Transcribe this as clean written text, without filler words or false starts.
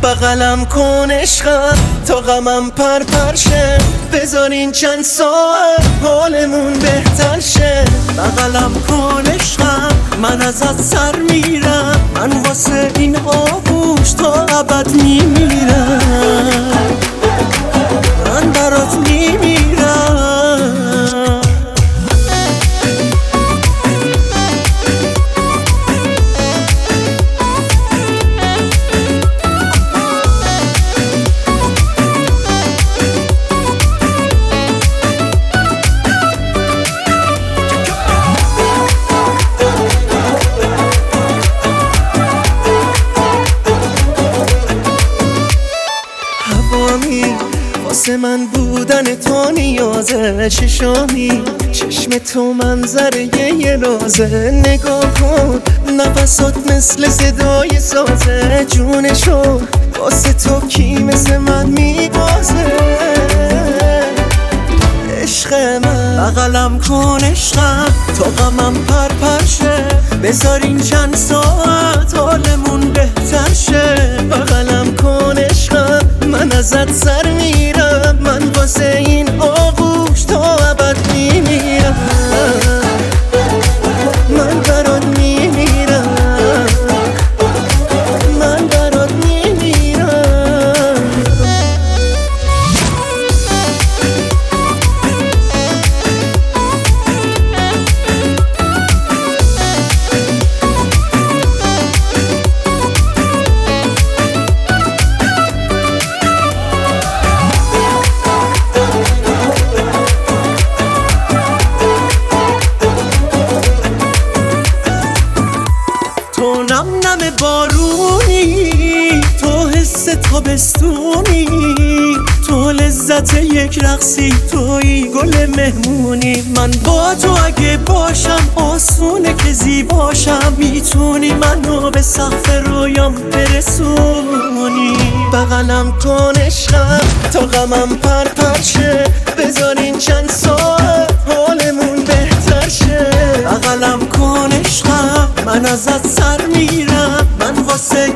بغلم کن عشقم تا غمم پر شه، بذارین چند ساعت حالمون بهتر شه. بغلم کن عشقم من ازت سر میرم، من واسه این آغوش تا ابد میمیرم، من برات میمیرم. واسه من بودن تو نیازه، چشامی چشم تو منظره یه رازه. نگاه کن نفسات مثل صدای سازه، جونشو واسه تو کی مثل من میبازه. عشق من بغلم کن عشقم تا غمم پر شه، بذارین چند ساعت حالمون بهتر شه. بغلم کن عشقم من ازت سر میرم، من واسه این آغوش تا ابد میمیرم، من برات میمیرم، من برات میمیرم. تو نم نم بارونی، تو حس تابستونی، تو لذت یک رقصی، توی گل مهمونی. من با تو اگه باشم آسونه که زیباشم، میتونی منو به سقف رویام برسونی. بغلم کن عشقم تا غمم پر شه، بذارین چند ساعت حالمون بهتر شه. بغلم کن عشقم من ازت سر میرم، من واسه